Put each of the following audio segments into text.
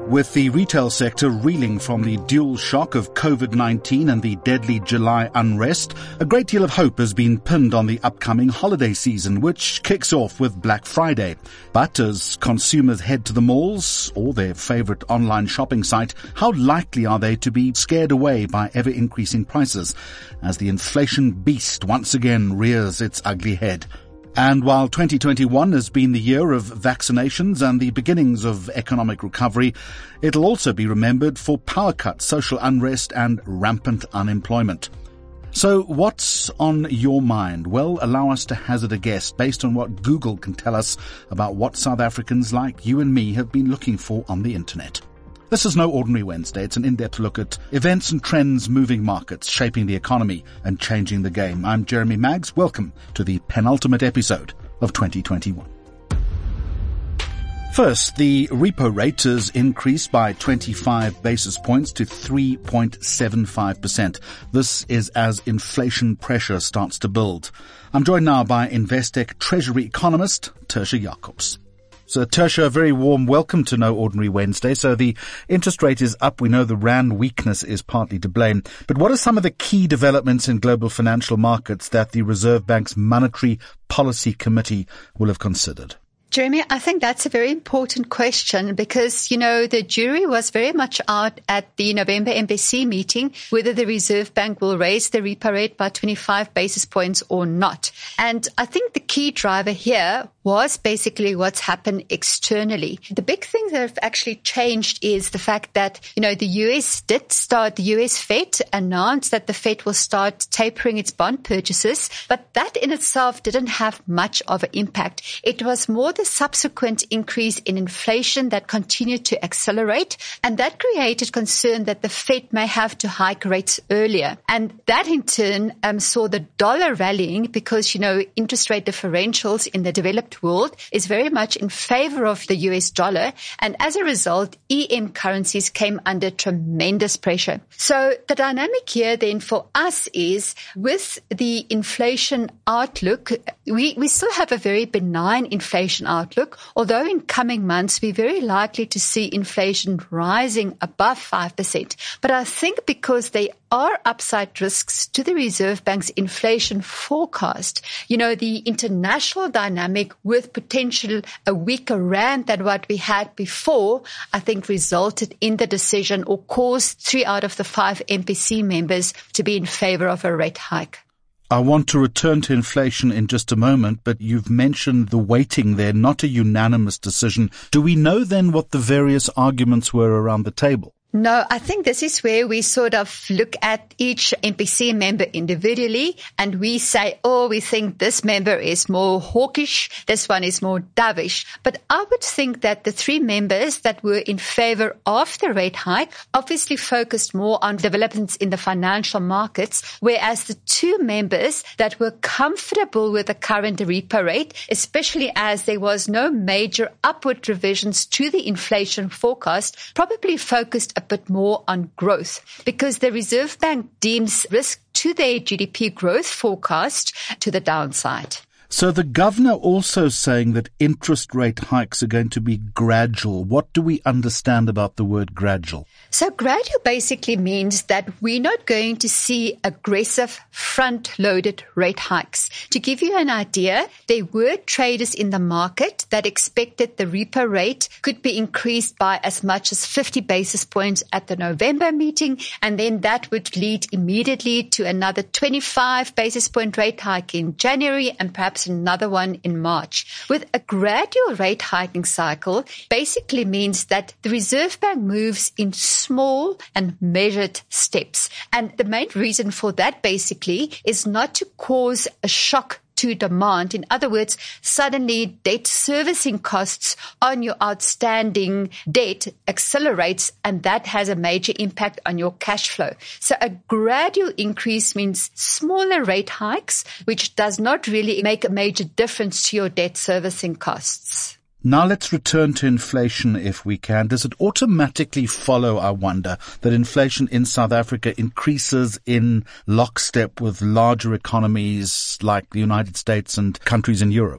With the retail sector reeling from the dual shock of COVID-19 and the deadly July unrest, a great deal of hope has been pinned on the upcoming holiday season, which kicks off with Black Friday. But as consumers head to the malls or their favorite online shopping site, how likely are they to be scared away by ever-increasing prices as the inflation beast once again rears its ugly head? And while 2021 has been the year of vaccinations and the beginnings of economic recovery, it'll also be remembered for power cuts, social unrest and rampant unemployment. So what's on your mind? Well, allow us to hazard a guess based on what Google can tell us about what South Africans like you and me have been looking for on the internet. This is No Ordinary Wednesday. It's an in-depth look at events and trends moving markets, shaping the economy and changing the game. I'm Jeremy Maggs. Welcome to the penultimate episode of 2021. First, the repo rate has increased by 25 basis points to 3.75%. This is as inflation pressure starts to build. I'm joined now by Investec Treasury economist Tertia Jacobs. So, Tertia, a very warm welcome to No Ordinary Wednesday. So the interest rate is up. We know the rand weakness is partly to blame. But what are some of the key developments in global financial markets that the Reserve Bank's Monetary Policy Committee will have considered? Jeremy, I think that's a very important question because, the jury was very much out at the November MPC meeting whether the Reserve Bank will raise the repo rate by 25 basis points or not. And I think the key driver here was basically what's happened externally. The big thing that have actually changed is the fact that, the US Fed announced that the Fed will start tapering its bond purchases, but that in itself didn't have much of an impact. It was more the subsequent increase in inflation that continued to accelerate, and that created concern that the Fed may have to hike rates earlier. And that in turn saw the dollar rallying because, interest rate differentials in the developed world is very much in favor of the US dollar. And as a result, EM currencies came under tremendous pressure. So the dynamic here then for us is with the inflation outlook, we still have a very benign inflation outlook, although in coming months we're very likely to see inflation rising above 5%. But I think because they are upside risks to the Reserve Bank's inflation forecast, the international dynamic with potential a weaker rand than what we had before, I think resulted in the decision or caused 3 out of the 5 MPC members to be in favor of a rate hike. I want to return to inflation in just a moment, but you've mentioned the weighting there, not a unanimous decision. Do we know then what the various arguments were around the table? No, I think this is where we sort of look at each MPC member individually and we say, we think this member is more hawkish, this one is more dovish. But I would think that the 3 members that were in favor of the rate hike obviously focused more on developments in the financial markets, whereas the 2 members that were comfortable with the current repo rate, especially as there was no major upward revisions to the inflation forecast, probably focused a bit more on growth because the Reserve Bank deems risk to their GDP growth forecast to the downside. So the governor also saying that interest rate hikes are going to be gradual. What do we understand about the word gradual? So gradual basically means that we're not going to see aggressive front-loaded rate hikes. To give you an idea, there were traders in the market that expected the repo rate could be increased by as much as 50 basis points at the November meeting, and then that would lead immediately to another 25 basis point rate hike in January and perhaps another one in March. With a gradual rate hiking cycle basically means that the Reserve Bank moves in small and measured steps. And the main reason for that basically is not to cause a shock to demand. In other words, suddenly debt servicing costs on your outstanding debt accelerates, and that has a major impact on your cash flow. So a gradual increase means smaller rate hikes, which does not really make a major difference to your debt servicing costs. Now let's return to inflation if we can. Does it automatically follow, I wonder, that inflation in South Africa increases in lockstep with larger economies like the United States and countries in Europe?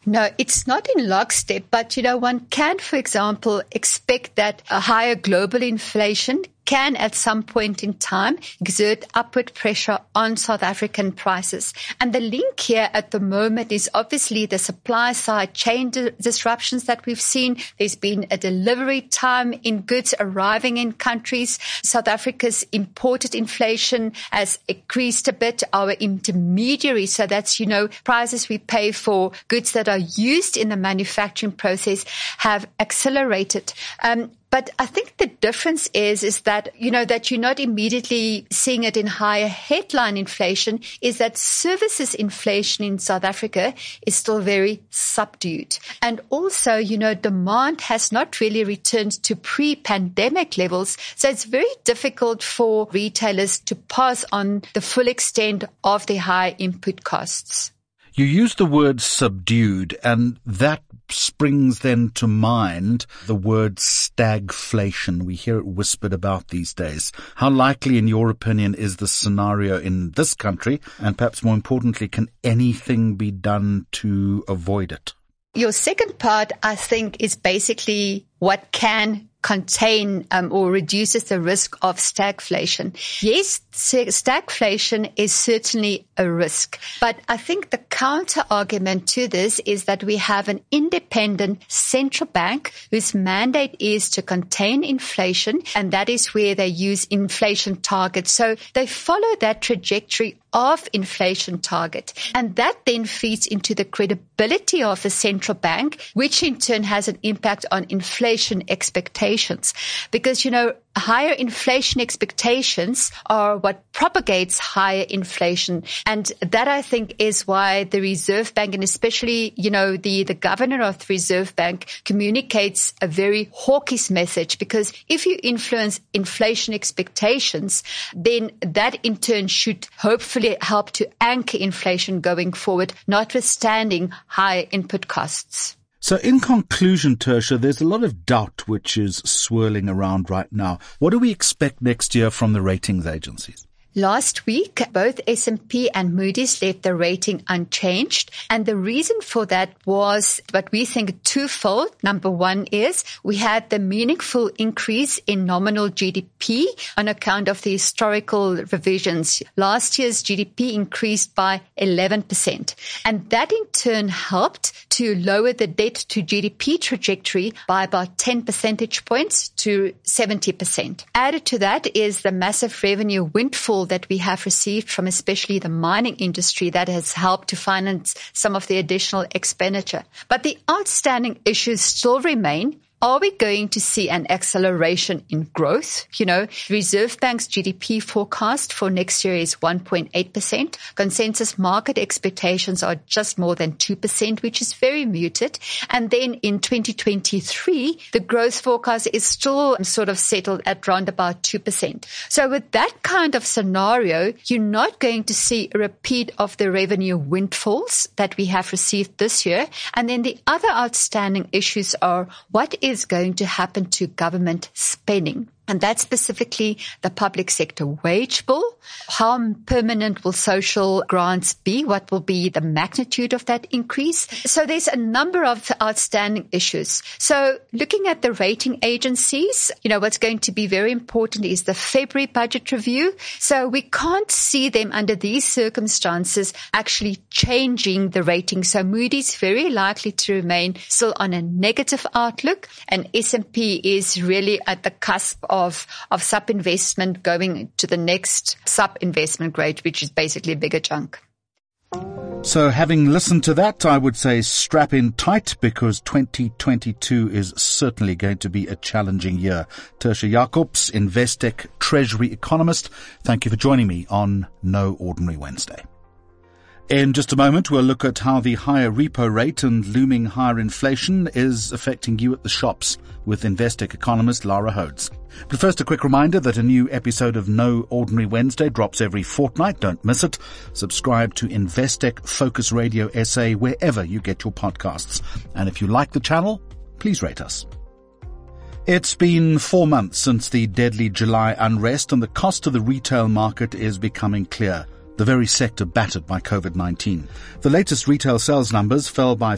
No, it's not in lockstep, but, one can, for example, expect that a higher global inflation can at some point in time exert upward pressure on South African prices. And the link here at the moment is obviously the supply side chain disruptions that we've seen. There's been a delivery time in goods arriving in countries. South Africa's imported inflation has increased a bit. Our intermediaries, so that's, prices we pay for goods that are used in the manufacturing process, have accelerated. But I think the difference is that, that you're not immediately seeing it in higher headline inflation, is that services inflation in South Africa is still very subdued. And also, demand has not really returned to pre-pandemic levels. So it's very difficult for retailers to pass on the full extent of the high input costs. You use the word subdued, and that springs then to mind the word stagflation. We hear it whispered about these days. How likely, in your opinion, is the scenario in this country? And perhaps more importantly, can anything be done to avoid it? Your second part, I think, is basically what can contain or reduces the risk of stagflation. Yes, stagflation is certainly a risk, but I think the counter argument to this is that we have an independent central bank whose mandate is to contain inflation, and that is where they use inflation targets. So they follow that trajectory of inflation target, and that then feeds into the credibility of the central bank, which in turn has an impact on inflation expectations. Because, higher inflation expectations are what propagates higher inflation. And that, I think, is why the Reserve Bank, and especially, the governor of the Reserve Bank, communicates a very hawkish message. Because if you influence inflation expectations, then that in turn should hopefully help to anchor inflation going forward, notwithstanding high input costs. So in conclusion, Tertia, there's a lot of doubt which is swirling around right now. What do we expect next year from the ratings agencies? Last week, both S&P and Moody's left the rating unchanged. And the reason for that was what we think twofold. Number one is we had the meaningful increase in nominal GDP on account of the historical revisions. Last year's GDP increased by 11%. And that in turn helped to lower the debt to GDP trajectory by about 10 percentage points to 70%. Added to that is the massive revenue windfall that we have received from especially the mining industry that has helped to finance some of the additional expenditure. But the outstanding issues still remain. Are we going to see an acceleration in growth? Reserve Bank's GDP forecast for next year is 1.8%. Consensus market expectations are just more than 2%, which is very muted. And then in 2023, the growth forecast is still sort of settled at around about 2%. So with that kind of scenario, you're not going to see a repeat of the revenue windfalls that we have received this year. And then the other outstanding issues are what is going to happen to government spending. And that's specifically the public sector wage bill. How permanent will social grants be? What will be the magnitude of that increase? So there's a number of outstanding issues. So looking at the rating agencies, what's going to be very important is the February budget review. So we can't see them under these circumstances actually changing the rating. So Moody's very likely to remain still on a negative outlook, and S&P is really at the cusp of sub-investment going to the next sub-investment grade, which is basically a bigger chunk. So having listened to that, I would say strap in tight, because 2022 is certainly going to be a challenging year. Tertia Jacobs, Investec Treasury Economist, thank you for joining me on No Ordinary Wednesday. In just a moment, we'll look at how the higher repo rate and looming higher inflation is affecting you at the shops with Investec economist Lara Hodes. But first, a quick reminder that a new episode of No Ordinary Wednesday drops every fortnight. Don't miss it. Subscribe to Investec Focus Radio SA wherever you get your podcasts. And if you like the channel, please rate us. It's been 4 months since the deadly July unrest, and the cost to the retail market is becoming clear. the very sector battered by COVID-19. The latest retail sales numbers fell by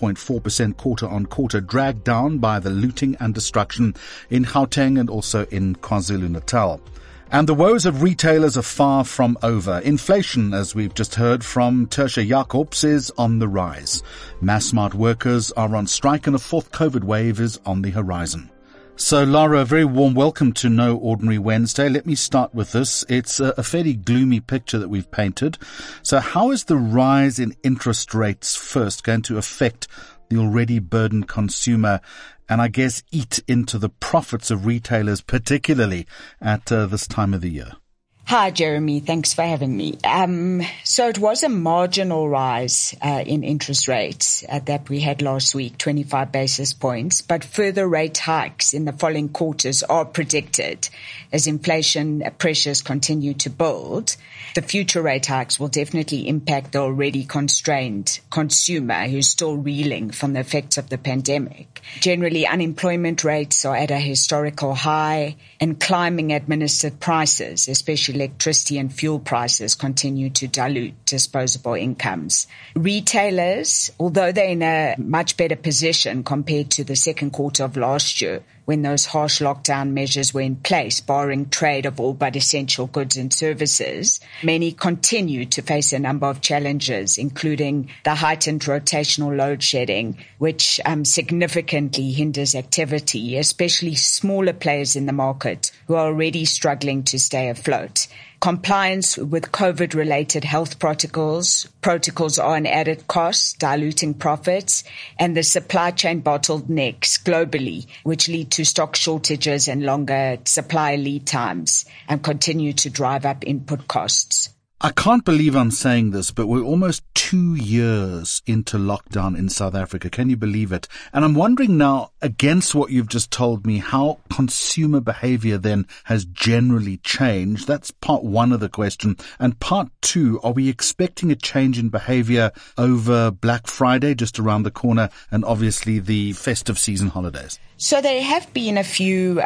5.4% quarter-on-quarter, dragged down by the looting and destruction in Gauteng and also in KwaZulu-Natal. And the woes of retailers are far from over. Inflation, as we've just heard from Tertia Jacobs, is on the rise. Massmart workers are on strike and a fourth COVID wave is on the horizon. So, Lara, a very warm welcome to No Ordinary Wednesday. Let me start with this. It's a fairly gloomy picture that we've painted. So how is the rise in interest rates first going to affect the already burdened consumer and, I guess, eat into the profits of retailers, particularly at this time of the year? Hi, Jeremy. Thanks for having me. So it was a marginal rise in interest rates that we had last week, 25 basis points, but further rate hikes in the following quarters are predicted as inflation pressures continue to build. The future rate hikes will definitely impact the already constrained consumer who's still reeling from the effects of the pandemic. Generally, unemployment rates are at a historical high and climbing administered prices, especially electricity and fuel prices, continue to dilute disposable incomes. Retailers, although they're in a much better position compared to the second quarter of last year, when those harsh lockdown measures were in place, barring trade of all but essential goods and services, many continue to face a number of challenges, including the heightened rotational load shedding, which significantly hinders activity, especially smaller players in the market who are already struggling to stay afloat. Compliance with COVID-related health protocols are an added cost, diluting profits, and the supply chain bottlenecks globally, which lead to stock shortages and longer supply lead times and continue to drive up input costs. I can't believe I'm saying this, but we're almost 2 years into lockdown in South Africa. Can you believe it? And I'm wondering now, against what you've just told me, how consumer behavior then has generally changed. That's part one of the question. And part two, are we expecting a change in behavior over Black Friday just around the corner and obviously the festive season holidays? So there have been a few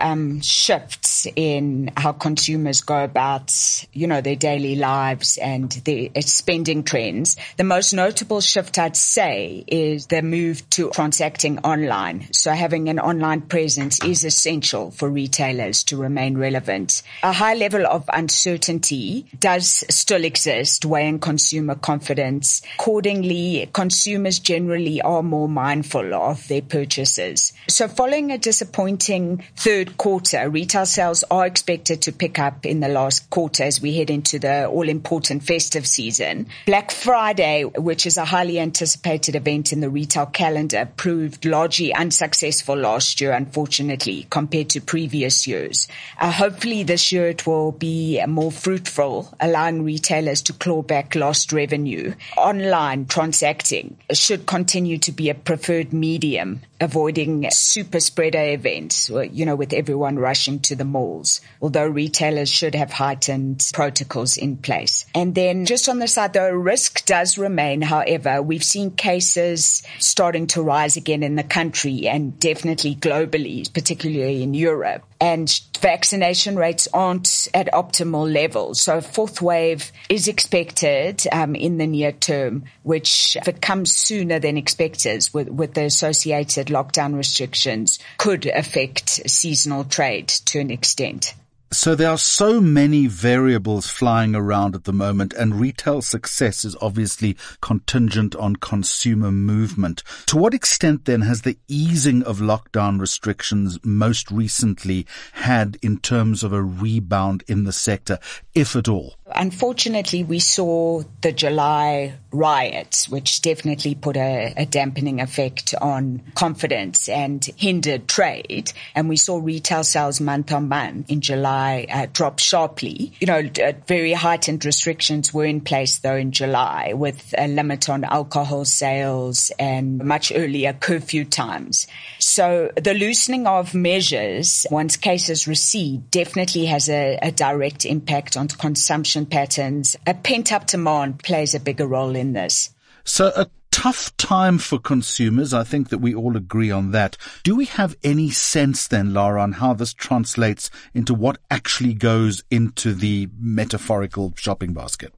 shifts in how consumers go about, their daily lives and their spending trends. The most notable shift, I'd say, is the move to transacting online. So having an online presence is essential for retailers to remain relevant. A high level of uncertainty does still exist, weighing consumer confidence. Accordingly, consumers generally are more mindful of their purchases. So following a disappointing third quarter, retail sales are expected to pick up in the last quarter as we head into the all-important festive season. Black Friday, which is a highly anticipated event in the retail calendar, proved largely unsuccessful last year, unfortunately, compared to previous years. Hopefully this year it will be more fruitful, allowing retailers to claw back lost revenue. Online transacting should continue to be a preferred medium, avoiding super spreader events, with everyone rushing to the malls, although retailers should have heightened protocols in place. And then just on the side, the risk does remain. However, we've seen cases starting to rise again in the country and definitely globally, particularly in Europe. And vaccination rates aren't at optimal levels. So a fourth wave is expected in the near term, which, if it comes sooner than expected with the associated lockdown restrictions, could affect seasonal trade to an extent. So there are so many variables flying around at the moment, and retail success is obviously contingent on consumer movement. To what extent then has the easing of lockdown restrictions most recently had in terms of a rebound in the sector, if at all? Unfortunately, we saw the July riots, which definitely put a dampening effect on confidence and hindered trade. And we saw retail sales month on month in July drop sharply. Very heightened restrictions were in place, though, in July, with a limit on alcohol sales and much earlier curfew times. So the loosening of measures, once cases recede, definitely has a direct impact on consumption patterns. A pent-up demand plays a bigger role in this. So a tough time for consumers. I think that we all agree on that. Do we have any sense then, Lara, on how this translates into what actually goes into the metaphorical shopping basket?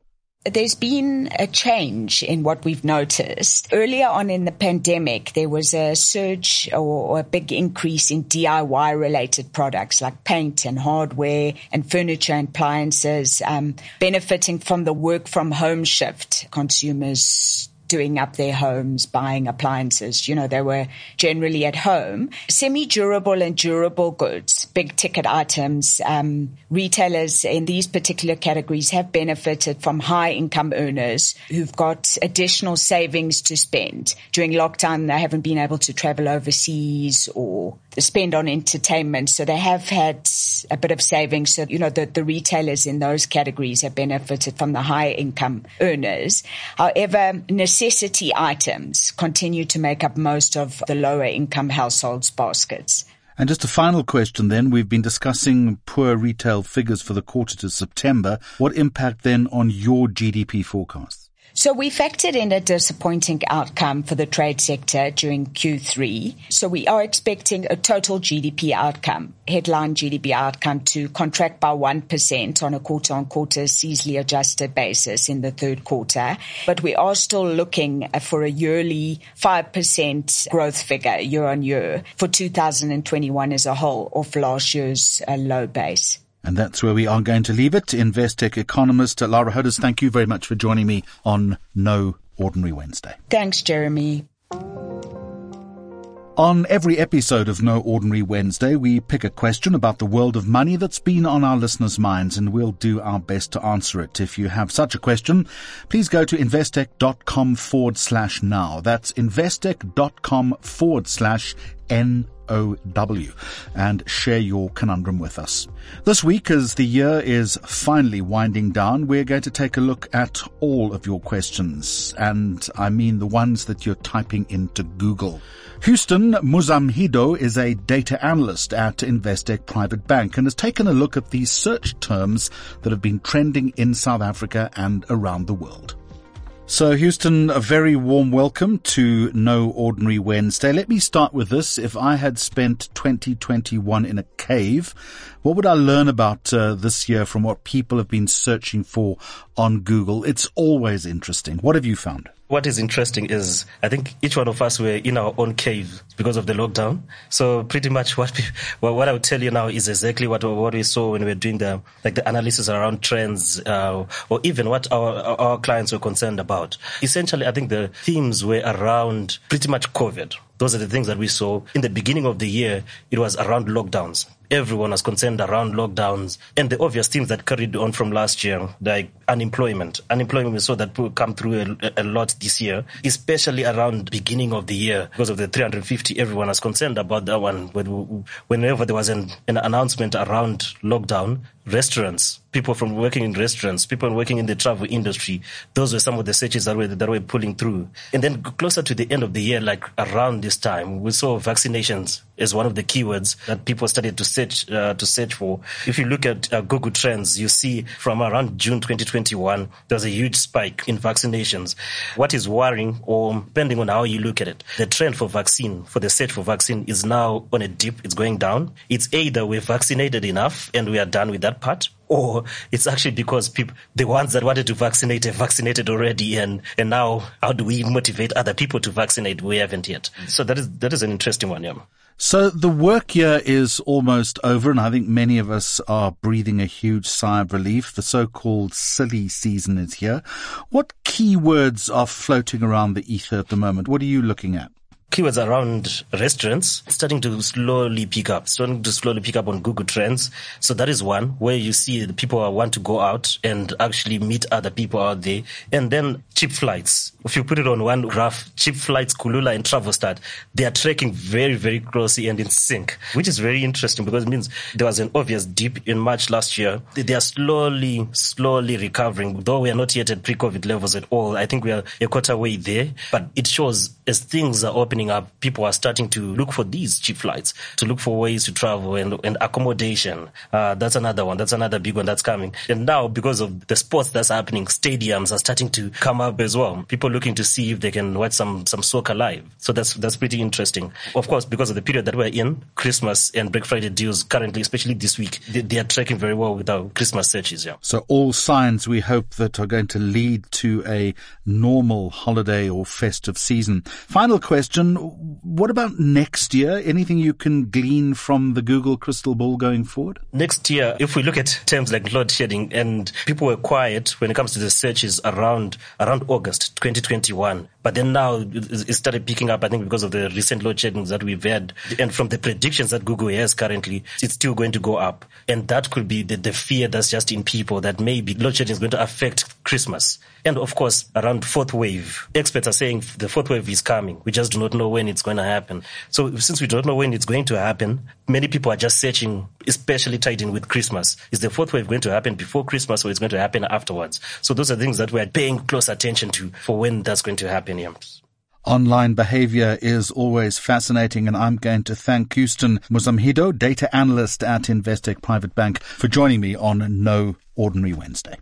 There's been a change in what we've noticed. Earlier on in the pandemic, there was a surge or a big increase in DIY-related products like paint and hardware and furniture and appliances, benefiting from the work-from-home shift. Consumers doing up their homes, buying appliances. They were generally at home. Semi-durable and durable goods, big ticket items, retailers in these particular categories have benefited from high income earners who've got additional savings to spend. During lockdown, they haven't been able to travel overseas or spend on entertainment. So they have had a bit of savings. So, the retailers in those categories have benefited from the high income earners. However, necessity items continue to make up most of the lower income households' baskets. And just a final question then. We've been discussing poor retail figures for the quarter to September. What impact then on your GDP forecasts? So we factored in a disappointing outcome for the trade sector during Q3. So we are expecting a total GDP outcome, headline GDP outcome, to contract by 1% on a quarter-on-quarter seasonally adjusted basis in the third quarter. But we are still looking for a yearly 5% growth figure year-on-year for 2021 as a whole, off last year's low base. And that's where we are going to leave it. Investec economist Lara Hodes, thank you very much for joining me on No Ordinary Wednesday. Thanks, Jeremy. On every episode of No Ordinary Wednesday, we pick a question about the world of money that's been on our listeners' minds, and we'll do our best to answer it. If you have such a question, please go to investec.com/now. That's investec.com/NOW and share your conundrum with us. This week, as the year is finally winding down, we're going to take a look at all of your questions, and I mean the ones that you're typing into Google. Houston Muzamhido is a data analyst at Investec Private Bank and has taken a look at the search terms that have been trending in South Africa and around the world. So, Houston, a very warm welcome to No Ordinary Wednesday. Let me start with this. If I had spent 2021 in a cave, what would I learn about this year from what people have been searching for on Google? It's always interesting. What have you found? What is interesting is I think each one of us were in our own cave because of the lockdown. So pretty much what I would tell you now is exactly what we saw when we were doing the analysis around trends, or even what our clients were concerned about. Essentially, I think the themes were around pretty much COVID. Those are the things that we saw. In the beginning of the year, it was around lockdowns. Everyone was concerned around lockdowns and the obvious themes that carried on from last year, like unemployment. Unemployment, we saw that will come through a lot this year, especially around beginning of the year. Because of the 350, everyone was concerned about that one. Whenever there was an announcement around lockdown, restaurants, people from working in restaurants, people working in the travel industry, those were some of the searches that were pulling through. And then closer to the end of the year, like around this time, we saw vaccinations as one of the keywords that people started to search for. If you look at Google Trends, you see from around June 2021, there was a huge spike in vaccinations. What is worrying, or depending on how you look at it, the trend for the search for vaccine is now on a dip. It's going down. It's either we're vaccinated enough and we are done with that part, or it's actually because the ones that wanted to vaccinate have vaccinated already, and now how do we motivate other people to vaccinate? We haven't yet. So that is an interesting one, yeah. So the work year is almost over, and I think many of us are breathing a huge sigh of relief. The so-called silly season is here. What keywords are floating around the ether at the moment? What are you looking at? Keywords around restaurants starting to slowly pick up on Google Trends. So that is one where you see the people want to go out and actually meet other people out there. And then cheap flights. If you put it on one graph, cheap flights, Kulula and Travelstat, they are tracking very, very closely and in sync, which is very interesting because it means there was an obvious dip in March last year. They are slowly recovering, though we are not yet at pre-COVID levels at all. I think we are a quarter way there, but it shows as things are opening up, people are starting to look for these cheap flights, to look for ways to travel and accommodation. That's another one. That's another big one that's coming. And now, because of the sports that's happening, stadiums are starting to come up as well. People looking to see if they can watch some soccer live. So that's pretty interesting. Of course, because of the period that we're in, Christmas and Black Friday deals currently, especially this week, they are tracking very well with our Christmas searches. Yeah. So all signs we hope that are going to lead to a normal holiday or festive season. Final question. What about next year? Anything you can glean from the Google crystal ball going forward? Next year, if we look at terms like load shedding, and people were quiet when it comes to the searches around August 2021. But then now it started picking up, I think, because of the recent load shedding that we've had. And from the predictions that Google has currently, it's still going to go up. And that could be the fear that's just in people, that maybe load shedding is going to affect Christmas. And of course, around fourth wave, experts are saying the fourth wave is coming. We just do not know when it's going to happen. So since we don't know when it's going to happen, many people are just searching, especially tied in with Christmas. Is the fourth wave going to happen before Christmas, or it's going to happen afterwards? So those are things that we're paying close attention to for when that's going to happen. Yeah. Online behavior is always fascinating, and I'm going to thank Houston Muzamhido, data analyst at Investec Private Bank, for joining me on No Ordinary Wednesday.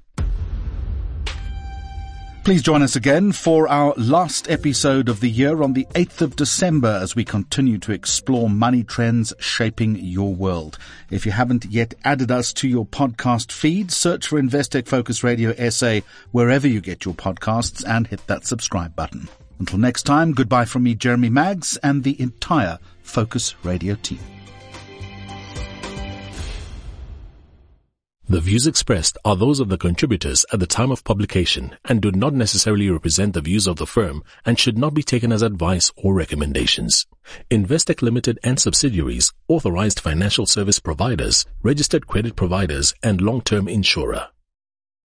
Please join us again for our last episode of the year on the 8th of December as we continue to explore money trends shaping your world. If you haven't yet added us to your podcast feed, search for Investec Focus Radio SA wherever you get your podcasts and hit that subscribe button. Until next time, goodbye from me, Jeremy Maggs, and the entire Focus Radio team. The views expressed are those of the contributors at the time of publication and do not necessarily represent the views of the firm and should not be taken as advice or recommendations. Investec Limited and subsidiaries, authorized financial service providers, registered credit providers, and long-term insurer.